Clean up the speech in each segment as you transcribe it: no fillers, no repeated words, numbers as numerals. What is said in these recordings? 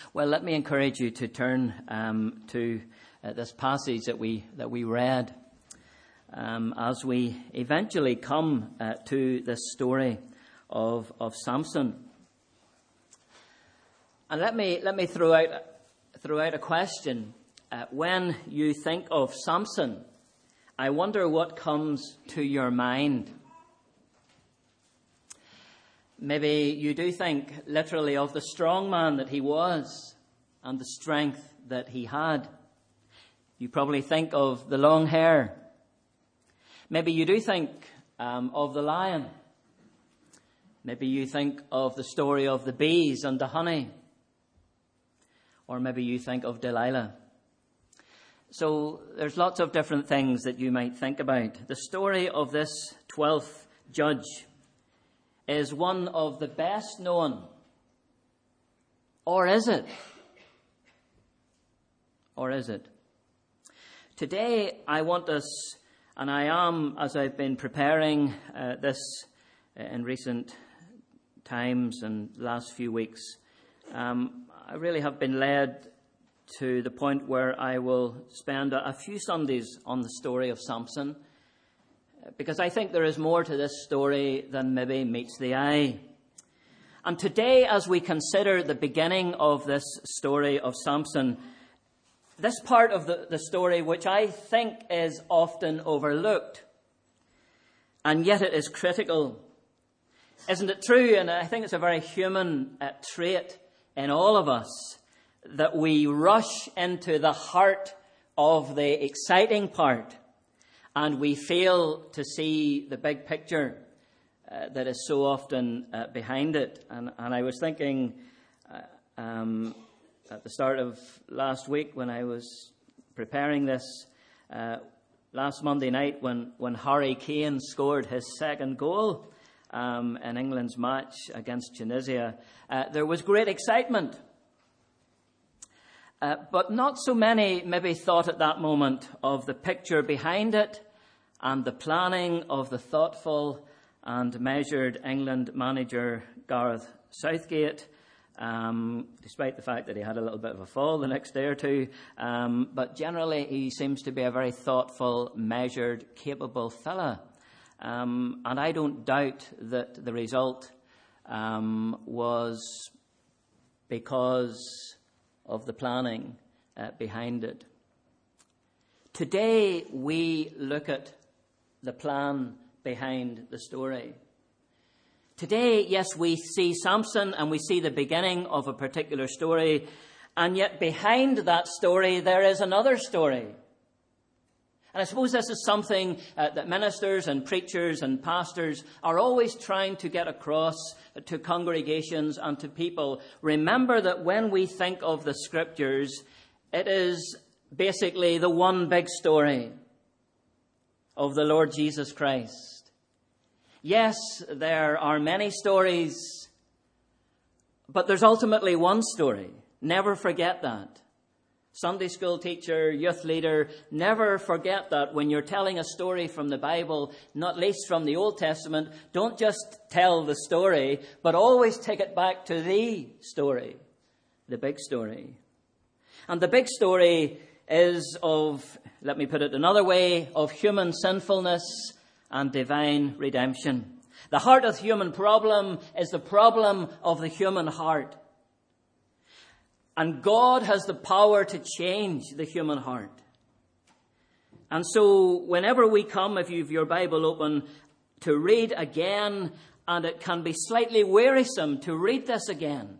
Well, let me encourage you to turn to this passage that we read as we eventually come to this story of Samson. And let me throw out a question. When you think of Samson, I wonder what comes to your mind. Maybe you do think literally of the strong man that he was and the strength that he had. You probably think of the long hair. Maybe you do think of the lion. Maybe you think of the story of the bees and the honey. Or maybe you think of Delilah. So there's lots of different things that you might think about. The story of this 12th judge is one of the best known. Or is it? Or is it? Today I want us, and I am, as I've been preparing this in recent times and last few weeks, I really have been led to the point where I will spend a few Sundays on the story of Samson, because I think there is more to this story than maybe meets the eye. And today, as we consider the beginning of this story of Samson, this part of the story, which I think is often overlooked, and yet it is critical. Isn't it true? And I think it's a very human trait in all of us that we rush into the heart of the exciting part and we fail to see the big picture that is so often behind it. And I was thinking at the start of last week when I was preparing this, last Monday night when Harry Kane scored his second goal in England's match against Tunisia, there was great excitement. But not so many maybe thought at that moment of the picture behind it and the planning of the thoughtful and measured England manager Gareth Southgate, despite the fact that he had a little bit of a fall the next day or two. But generally he seems to be a very thoughtful, measured, capable fella. And I don't doubt that the result was because of the planning behind it. Today we look at the plan behind the story. Today, yes, we see Samson and we see the beginning of a particular story, and yet behind that story there is another story. And I suppose this is something that ministers and preachers and pastors are always trying to get across to congregations and to people. Remember that when we think of the Scriptures, it is basically the one big story of the Lord Jesus Christ. Yes, there are many stories, but there's ultimately one story. Never forget that. Sunday school teacher, youth leader, never forget that when you're telling a story from the Bible, not least from the Old Testament. Don't just tell the story, but always take it back to the story, the big story. And the big story is of, let me put it another way, of human sinfulness and divine redemption. The heart of the human problem is the problem of the human heart. And God has the power to change the human heart. And so whenever we come, if you have your Bible open, to read again, and it can be slightly wearisome to read this again.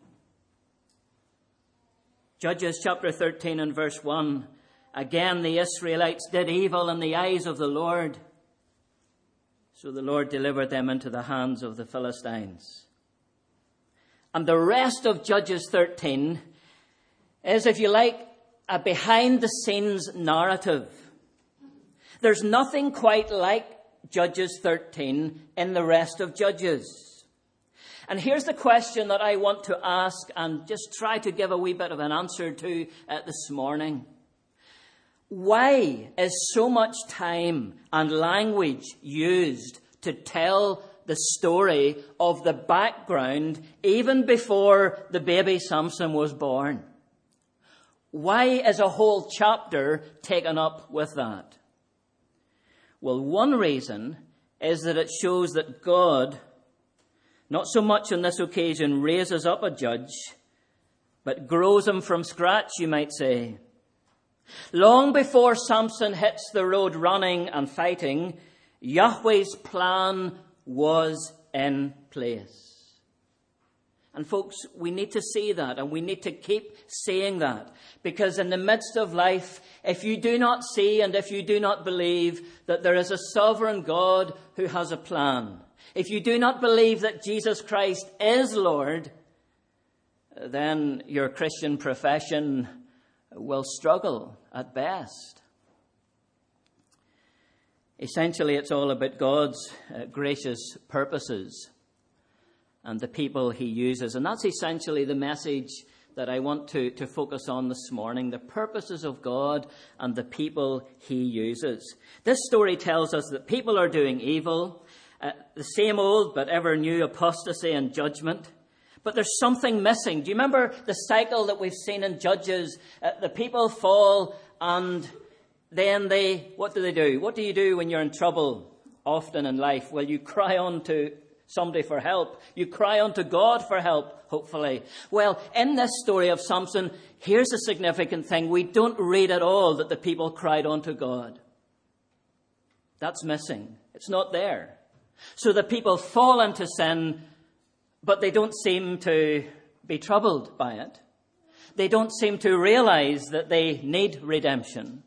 Judges chapter 13 and verse 1. Again the Israelites did evil in the eyes of the Lord. So the Lord delivered them into the hands of the Philistines. And the rest of Judges 13 is, if you like, a behind-the-scenes narrative. There's nothing quite like Judges 13 in the rest of Judges. And here's the question that I want to ask and just try to give a wee bit of an answer to this morning. Why is so much time and language used to tell the story of the background even before the baby Samson was born. Why is a whole chapter taken up with that? Well, one reason is that it shows that God, not so much on this occasion, raises up a judge, but grows him from scratch, you might say. Long before Samson hits the road running and fighting, Yahweh's plan was in place. And folks, we need to see that, and we need to keep saying that, because in the midst of life, if you do not see and if you do not believe that there is a sovereign God who has a plan, if you do not believe that Jesus Christ is Lord, then your Christian profession will struggle at best. Essentially, it's all about God's gracious purposes and the people he uses. And that's essentially the message that I want to focus on this morning, the purposes of God and the people he uses. This story tells us that people are doing evil, the same old but ever new apostasy and judgment. But there's something missing. Do you remember the cycle that we've seen in Judges? The people fall and then what do? What do you do when you're in trouble often in life? Well, you cry on to somebody for help. You cry unto God for help, hopefully. Well, in this story of Samson, here's a significant thing. We don't read at all that the people cried unto God. That's missing. It's not there. So the people fall into sin, but they don't seem to be troubled by it. They don't seem to realize that they need redemption.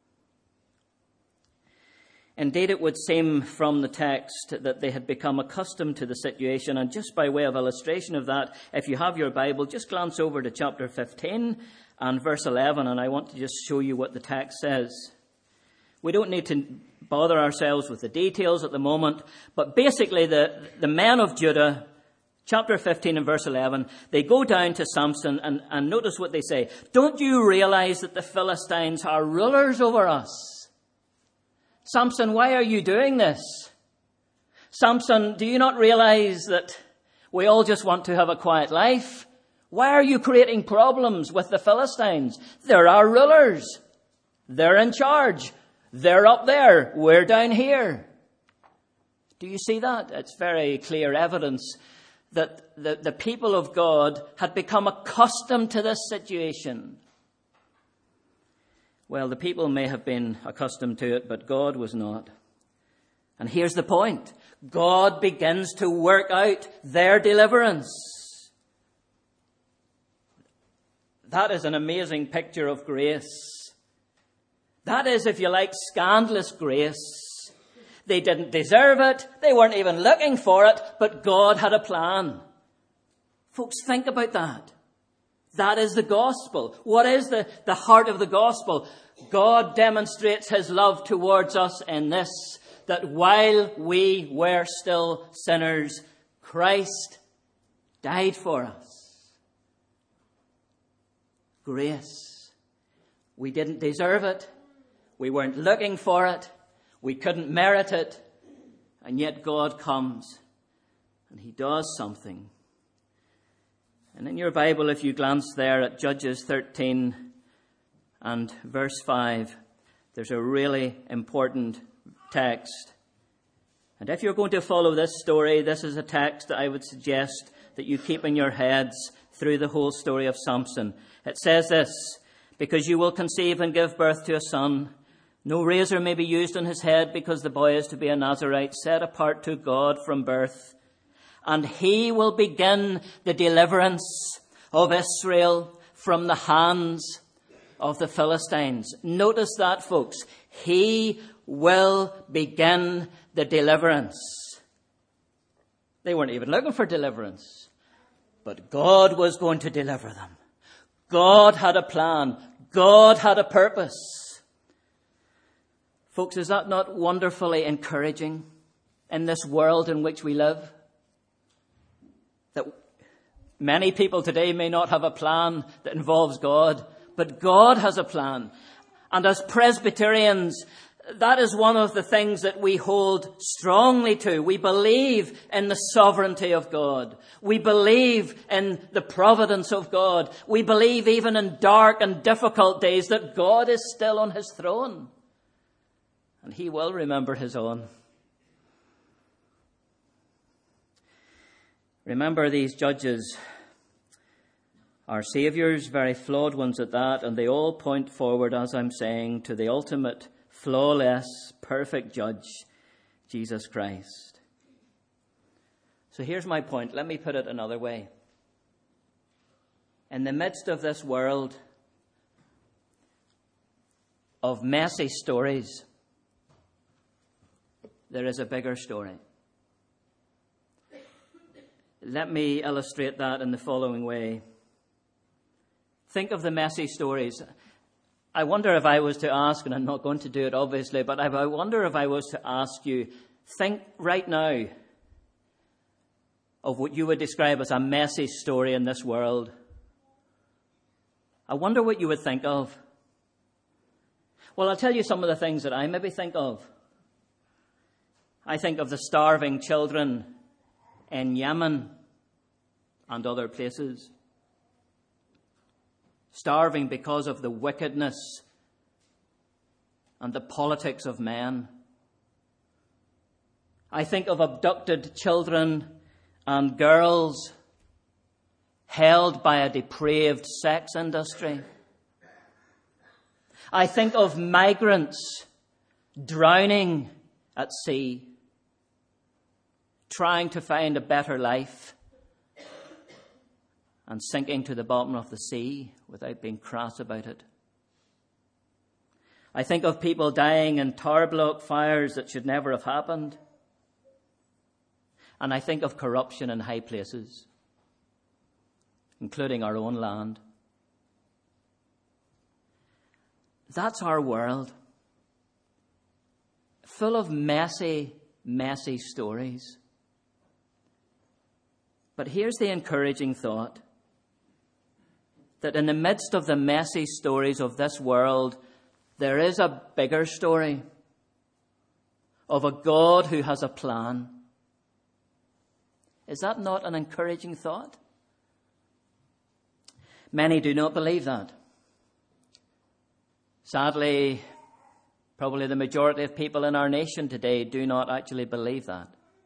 Indeed, it would seem from the text that they had become accustomed to the situation. And just by way of illustration of that, if you have your Bible, just glance over to chapter 15 and verse 11, and I want to just show you what the text says. We don't need to bother ourselves with the details at the moment, but basically the men of Judah, chapter 15 and verse 11, they go down to Samson and notice what they say. Don't you realize that the Philistines are rulers over us? Samson, why are you doing this? Samson, do you not realize that we all just want to have a quiet life? Why are you creating problems with the Philistines? They're our rulers. They're in charge. They're up there. We're down here. Do you see that? It's very clear evidence that the people of God had become accustomed to this situation. Well, the people may have been accustomed to it, but God was not. And here's the point. God begins to work out their deliverance. That is an amazing picture of grace. That is, if you like, scandalous grace. They didn't deserve it. They weren't even looking for it, but God had a plan. Folks, think about that. That is the gospel. What is the heart of the gospel? God demonstrates his love towards us in this, that while we were still sinners, Christ died for us. Grace. We didn't deserve it. We weren't looking for it. We couldn't merit it. And yet God comes and he does something. And in your Bible, if you glance there at Judges 13 and verse 5, there's a really important text. And if you're going to follow this story, this is a text that I would suggest that you keep in your heads through the whole story of Samson. It says this, because you will conceive and give birth to a son. No razor may be used on his head because the boy is to be a Nazirite, set apart to God from birth. And he will begin the deliverance of Israel from the hands of the Philistines. Notice that, folks. He will begin the deliverance. They weren't even looking for deliverance, but God was going to deliver them. God had a plan. God had a purpose. Folks, is that not wonderfully encouraging in this world in which we live? That many people today may not have a plan that involves God, but God has a plan. And as Presbyterians, That is one of the things that we hold strongly to. We believe in the sovereignty of God. We believe in the providence of God. We believe even in dark and difficult days that God is still on his throne. And he will remember his own. Remember, these judges are Saviours, very flawed ones at that, and they all point forward, as I'm saying, to the ultimate, flawless, perfect judge, Jesus Christ. So here's my point. Let me put it another way. In the midst of this world of messy stories, there is a bigger story. Let me illustrate that in the following way. Think of the messy stories. I wonder if I was to ask, and I'm not going to do it obviously, but I wonder if I was to ask you, think right now of what you would describe as a messy story in this world. I wonder what you would think of. Well, I'll tell you some of the things that I maybe think of. I think of the starving children in Yemen and other places. Starving because of the wickedness and the politics of men. I think of abducted children and girls held by a depraved sex industry. I think of migrants drowning at sea, trying to find a better life and sinking to the bottom of the sea without being crass about it. I think of people dying in tower block fires that should never have happened. And I think of corruption in high places, including our own land. That's our world, full of messy, messy stories. But here's the encouraging thought, that in the midst of the messy stories of this world, there is a bigger story of a God who has a plan. Is that not an encouraging thought? Many do not believe that. Sadly, probably the majority of people in our nation today do not actually believe that.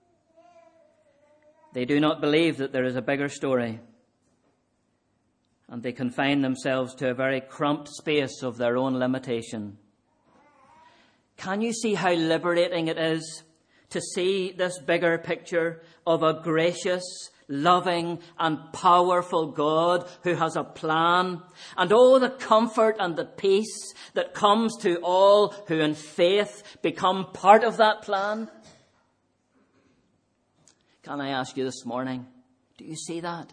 They do not believe that there is a bigger story. And they confine themselves to a very cramped space of their own limitation. Can you see how liberating it is to see this bigger picture of a gracious, loving and powerful God who has a plan, and all the comfort and the peace that comes to all who in faith become part of that plan? Can I ask you this morning, do you see that?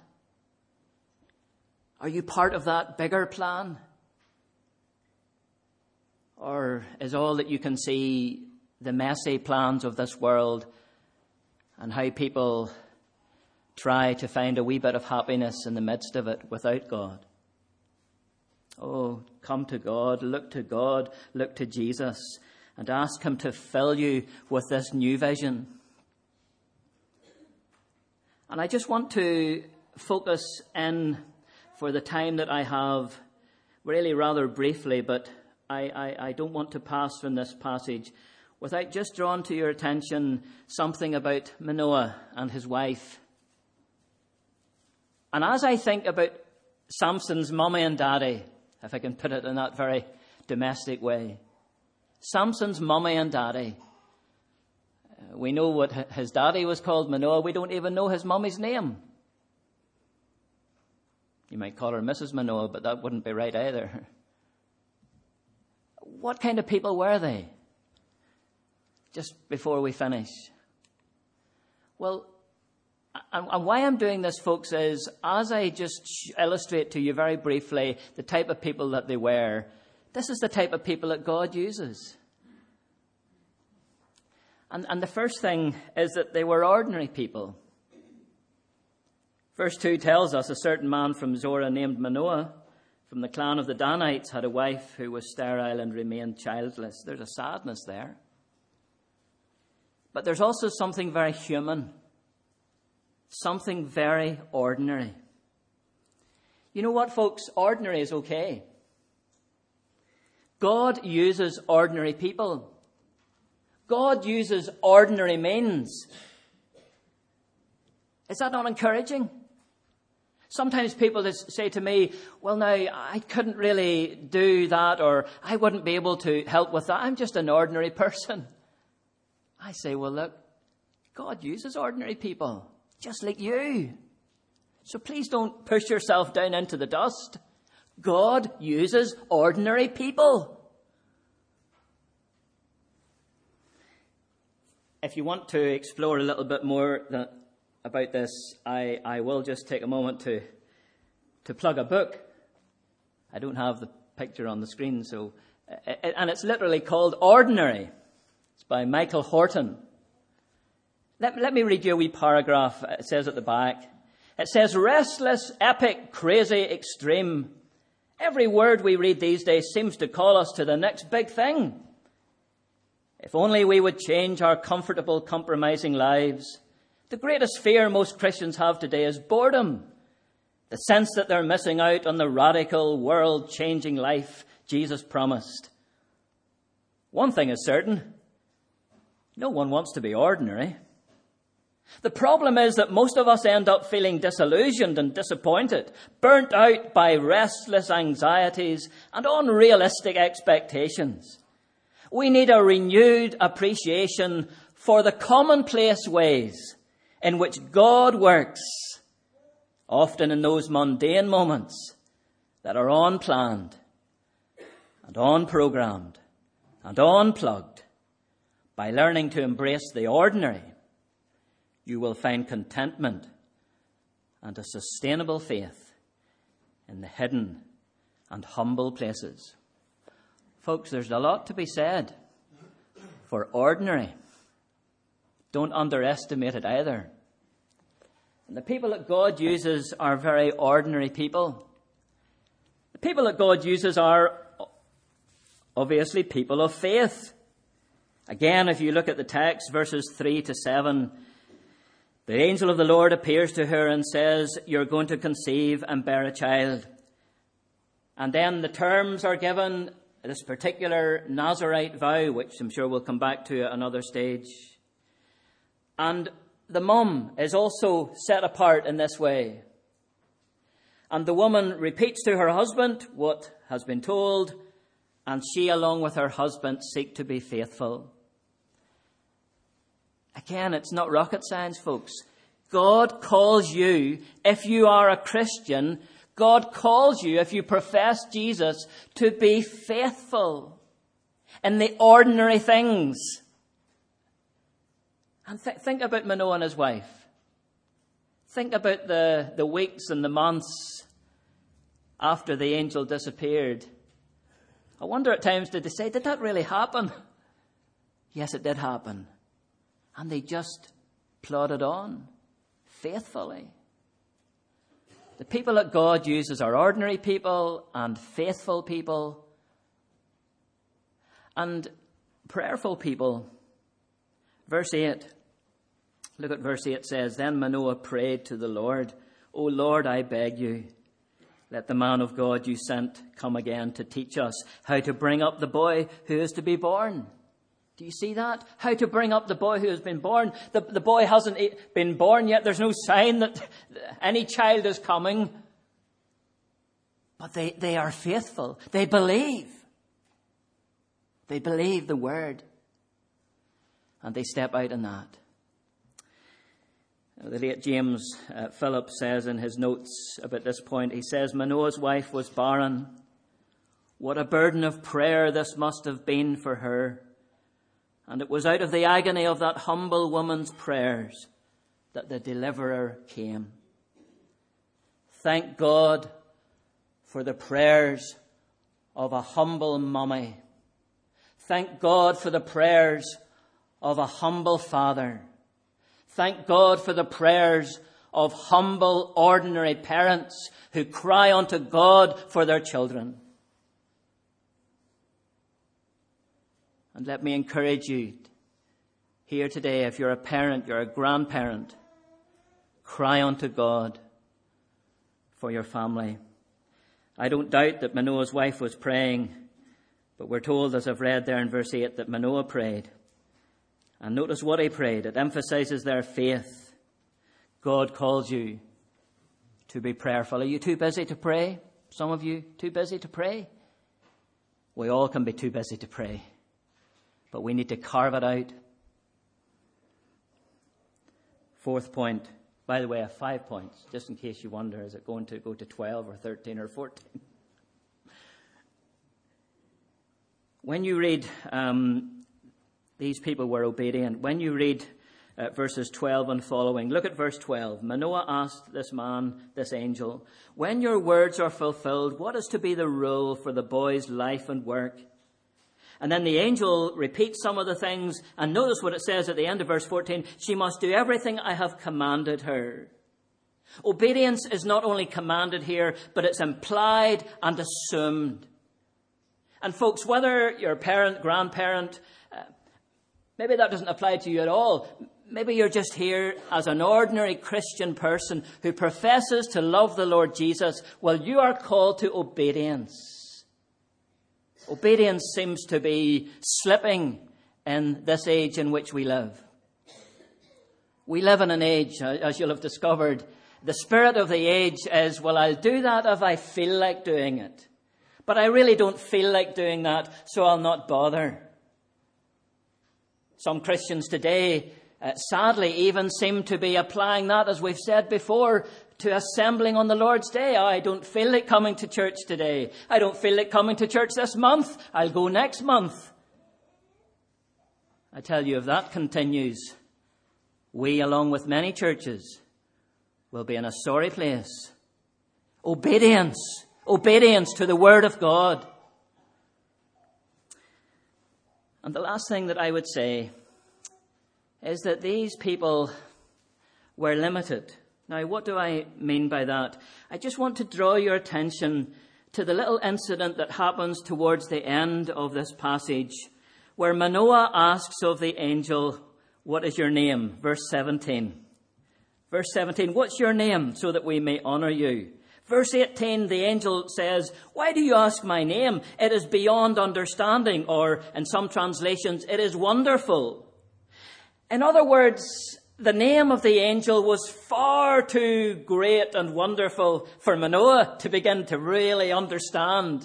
Are you part of that bigger plan? Or is all that you can see the messy plans of this world and how people try to find a wee bit of happiness in the midst of it without God? Oh, come to God, look to Jesus, and ask him to fill you with this new vision. And I just want to focus in for the time that I have, really rather briefly, but I don't want to pass from this passage without just drawing to your attention something about Manoah and his wife. And as I think about Samson's mummy and daddy, if I can put it in that very domestic way, Samson's mummy and daddy, we know what his daddy was called, Manoah. We don't even know his mummy's name. You might call her Mrs. Manoah, but that wouldn't be right either. What kind of people were they? Just before we finish. Well, and why I'm doing this, folks, is as I just illustrate to you very briefly the type of people that they were, this is the type of people that God uses. And the first thing is that they were ordinary people. Verse 2 tells us a certain man from Zorah named Manoah. from the clan of the Danites had a wife who was sterile and remained childless. There's a sadness there. But there's also something very human, something very ordinary. You know what, folks? Ordinary is okay. God uses ordinary people. God uses ordinary means. Is that not encouraging? Sometimes people say to me, well, now, I couldn't really do that, or I wouldn't be able to help with that. I'm just an ordinary person. I say, well, look, God uses ordinary people, just like you. So please don't push yourself down into the dust. God uses ordinary people. If you want to explore a little bit more about this, I will just take a moment to plug a book. I don't have the picture on the screen, and it's literally called Ordinary. It's by Michael Horton. Let me read you a wee paragraph. It says at the back. It says, restless, epic, crazy, extreme. Every word we read these days seems to call us to the next big thing. If only we would change our comfortable, compromising lives. The greatest fear most Christians have today is boredom. The sense that they're missing out on the radical, world-changing life Jesus promised. One thing is certain. No one wants to be ordinary. The problem is that most of us end up feeling disillusioned and disappointed, burnt out by restless anxieties and unrealistic expectations. We need a renewed appreciation for the commonplace ways in which God works, often in those mundane moments that are unplanned and unprogrammed and unplugged. By learning to embrace the ordinary, you will find contentment and a sustainable faith in the hidden and humble places. Folks, there's a lot to be said for ordinary. Don't underestimate it either. And the people that God uses are very ordinary people. The people that God uses are obviously people of faith. Again, if you look at the text, verses 3 to 7, the angel of the Lord appears to her and says, you're going to conceive and bear a child. And then the terms are given, this particular Nazirite vow, which I'm sure we'll come back to at another stage. And the mum is also set apart in this way. And the woman repeats to her husband what has been told, and she, along with her husband, seek to be faithful. Again, it's not rocket science, folks. God calls you, if you are a Christian, God calls you, if you profess Jesus, to be faithful in the ordinary things. And think about Manoah and his wife. Think about the weeks and the months after the angel disappeared. I wonder at times, did they say, did that really happen? Yes, it did happen. And they just plodded on faithfully. The people that God uses are ordinary people and faithful people and prayerful people. Verse 8. Look at verse 8 says, then Manoah prayed to the Lord, O Lord, I beg you, let the man of God you sent come again to teach us how to bring up the boy who is to be born. Do you see that? How to bring up the boy who has been born. The boy hasn't been born yet. There's no sign that any child is coming. But they are faithful. They believe. They believe the word. And they step out in that. The late James Philip says in his notes about this point, he says, Manoah's wife was barren. What a burden of prayer this must have been for her. And it was out of the agony of that humble woman's prayers that the deliverer came. Thank God for the prayers of a humble mummy. Thank God for the prayers of a humble father. Thank God for the prayers of humble, ordinary parents who cry unto God for their children. And let me encourage you here today, if you're a parent, you're a grandparent, cry unto God for your family. I don't doubt that Manoah's wife was praying, but we're told, as I've read there in verse 8, that Manoah prayed. And notice what he prayed. It emphasizes their faith. God calls you to be prayerful. Are you too busy to pray? Some of you too busy to pray? We all can be too busy to pray, but we need to carve it out. Fourth point. By the way, I have 5 points, just in case you wonder, is it going to go to 12 or 13 or 14? When you read, these people were obedient. When you read verses 12 and following, look at verse 12. Manoah asked this man, this angel, when your words are fulfilled, what is to be the rule for the boy's life and work? And then the angel repeats some of the things, and notice what it says at the end of verse 14. She must do everything I have commanded her. Obedience is not only commanded here, but it's implied and assumed. And folks, whether you're a parent, grandparent, maybe that doesn't apply to you at all. Maybe you're just here as an ordinary Christian person who professes to love the Lord Jesus. Well, you are called to obedience. Obedience seems to be slipping in this age in which we live. We live in an age, as you'll have discovered, the spirit of the age is, well, I'll do that if I feel like doing it. But I really don't feel like doing that, so I'll not bother. Some Christians today, sadly, even seem to be applying that, as we've said before, to assembling on the Lord's Day. I don't feel like coming to church today. I don't feel like coming to church this month. I'll go next month. I tell you, if that continues, we, along with many churches, will be in a sorry place. Obedience to the Word of God. And the last thing that I would say is that these people were limited. Now, what do I mean by that? I just want to draw your attention to the little incident that happens towards the end of this passage, where Manoah asks of the angel, what is your name? Verse 17. Verse 17, what's your name, so that we may honor you? Verse 18, the angel says, why do you ask my name? It is beyond understanding, or in some translations, it is wonderful. In other words, the name of the angel was far too great and wonderful for Manoah to begin to really understand.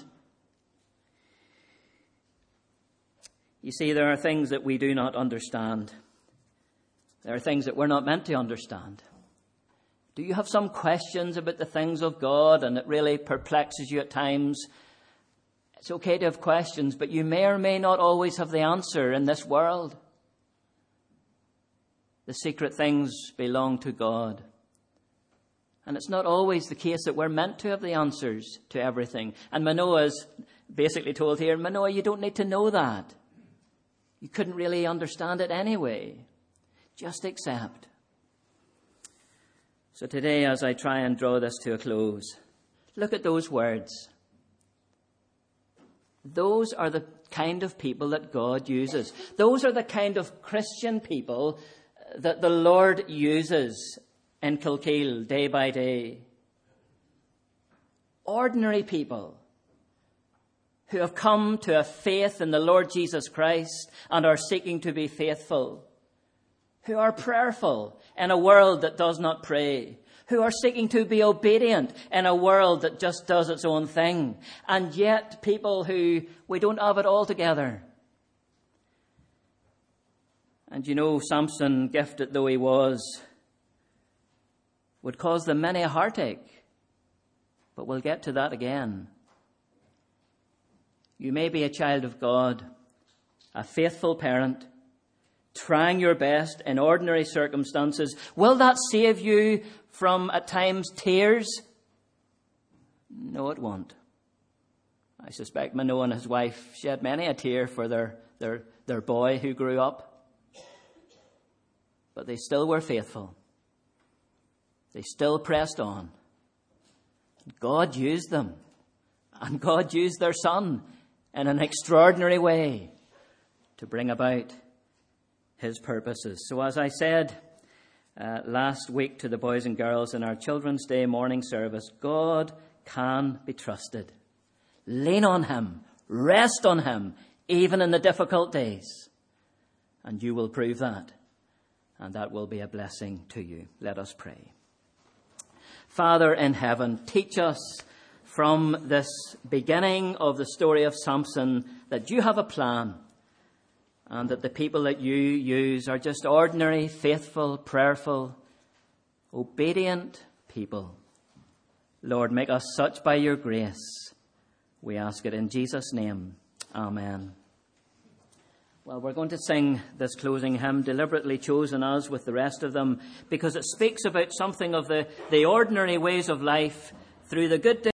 You see, there are things that we do not understand. There are things that we're not meant to understand. Do you have some questions about the things of God and it really perplexes you at times? It's okay to have questions, but you may or may not always have the answer in this world. The secret things belong to God. And it's not always the case that we're meant to have the answers to everything. And Manoah is basically told here, Manoah, you don't need to know that. You couldn't really understand it anyway. Just accept. So today, as I try and draw this to a close, look at those words. Those are the kind of people that God uses. Those are the kind of Christian people that the Lord uses in Kilkeel day by day. Ordinary people who have come to a faith in the Lord Jesus Christ and are seeking to be faithful, who are prayerful in a world that does not pray, who are seeking to be obedient in a world that just does its own thing, and yet people who we don't have it all together. And you know, Samson, gifted though he was, would cause them many a heartache. But we'll get to that again. You may be a child of God, a faithful parent, trying your best in ordinary circumstances. Will that save you from, at times, tears? No, it won't. I suspect Manoah and his wife shed many a tear for their boy who grew up. But they still were faithful. they still pressed on. God used them, and God used their son in an extraordinary way to bring about his purposes. So as I said last week to the boys and girls in our Children's Day morning service, God can be trusted. Lean on him, rest on him, even in the difficult days. And you will prove that, and that will be a blessing to you. Let us pray. Father in heaven, teach us from this beginning of the story of Samson that you have a plan, and that the people that you use are just ordinary, faithful, prayerful, obedient people. Lord, make us such by your grace. We ask it in Jesus' name. Amen. Well, we're going to sing this closing hymn, deliberately chosen as with the rest of them, because it speaks about something of the ordinary ways of life through the good days